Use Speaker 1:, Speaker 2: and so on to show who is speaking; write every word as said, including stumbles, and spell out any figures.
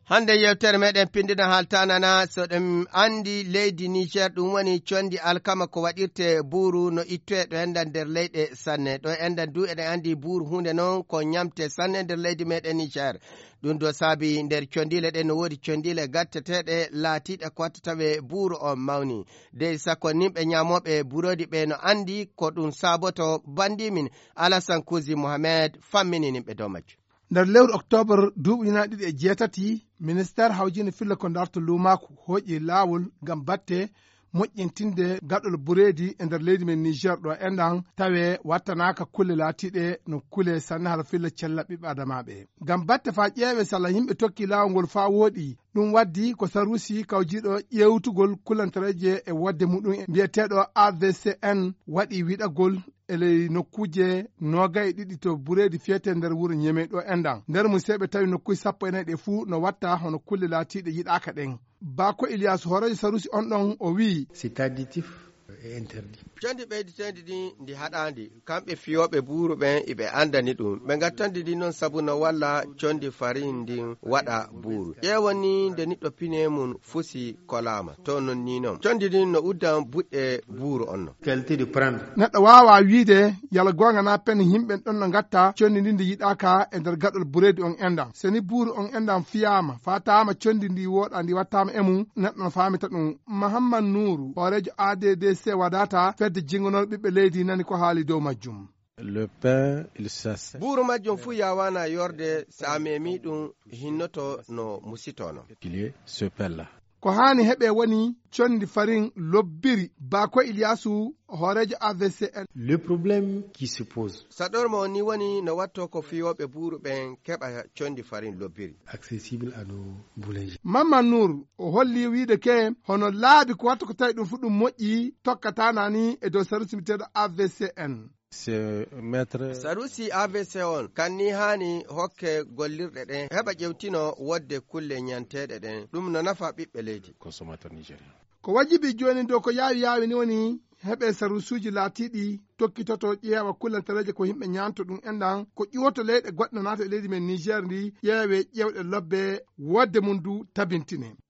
Speaker 1: hande yewtere meɗen pindina haltanana so ɗum andi leydi Niger ɗum woni condi alkama ko waɗirte buru no itte ɗo endan nder leyɗe sanne ɗo endan du eɗen andi buru hunde noon ko ñamte sanne nder leydi meɗen Niger ɗum do saabi nder condile ɗen no wodi condile gatteteɗe laatiɗe ko watta tawe buru on mawni dey sakko nimɓe ñamoɓe burodi ɓe no andi ko ɗum saboto bandimin Alassane Kouzi Mohamed famminini ɓe dow majju.
Speaker 2: nder lewru octobre duuɓi ujunnaje ɗiɗi e jeetati ministére hawjinde filla ko darto lumako hoƴi laawol ngam batte moƴƴintinde gaɗol bureedi e nder leydi men Niger ɗo enɗan tawe wattanaka kulle laatiɗe no kule sanne hala filla cella ɓiɓɓe adamaɓe ngam batte fa ƴeewe salla yimɓe tokki laawol ngol fa wooɗi ɗum waddi ko sarusi kawjiɗo ƴewtugol kulantareje e wodde muɗum mbiyeteɗo A V C N waɗi wiɗagol ele nokkuje nogaye ɗiɗi to bureedi fiyete nder wuro ñeme ɗo enɗan nder mum seɓe tawi nokkuji sappo e nayi ɗe fuu no watta hono kulle laatiɗe yiɗaka ɗen bako Ilias horejo sarusi on ɗon o wi
Speaker 3: c'est additif et interdit.
Speaker 1: condi ɓeyditendi ɗi ndi haɗandi kamɓe fiyoɓe buru ɓen iɓe andani ɗum ɓe gattandi ɗi noon saabu no walla condi farine ndin waɗa buru ƴewoni nde niɗɗo pine mum fusi kolama to non ni noon condi ɗin no uddan buɗɗe buru on no
Speaker 3: qualité de prendre
Speaker 2: neɗɗo wawa wiide yala gonga na pen yimɓe ɗon no gatta condi ndi ndi yiɗaka e nder gaɗol bureedi on enɗan seni buru on enɗan fiyama fatama condi ndi woɗa ndi wattama e mum neɗɗo no famita ɗum. Mahamad Nouru horejo A D D C wadata fedde jingonol ɓiɓɓe leydi nani ko haali dow majjum.
Speaker 4: Le pain il s'assèche.
Speaker 1: buru majjum fu yawana yorde sa memi ɗum hinnoto no musitono
Speaker 4: Pilier ce pain là.
Speaker 2: ko hani heɓe woni condi farine lobbiri bako Iliasu horejo A V C N.
Speaker 3: Le problème qui se pose
Speaker 1: saɗormo ni woni no watto ko fiyoɓe buru ɓen keɓa condi farine lobbiri
Speaker 3: accessible à nos boulangers.
Speaker 2: Mamadou Nour o holli wiide ke hono laabi ko watta ko tawi ɗum fu ɗum moƴƴi tokkatanani e dow sarusi biteɗo A V C N.
Speaker 4: C'est maître
Speaker 1: sarusi A V C on kanni hani hokke gollirɗe ɗen heɓa ƴewtino wodde kulle ñanteɗe ɗen ɗum no nafa ɓiɓɓe leydi
Speaker 4: consommateur nigérien.
Speaker 2: ko wajibi joni dow ko yawi yawi ni woni heɓe sarusuji laatiɗi tokkitoto ƴeewa kullantareje ko yimɓe ñanto ɗum enɗan ko ƴiwoto leyɗe goɗɗe nato e leydi men Niger ndi ƴeewe ƴewɗe lobbe wodde mum du tabintine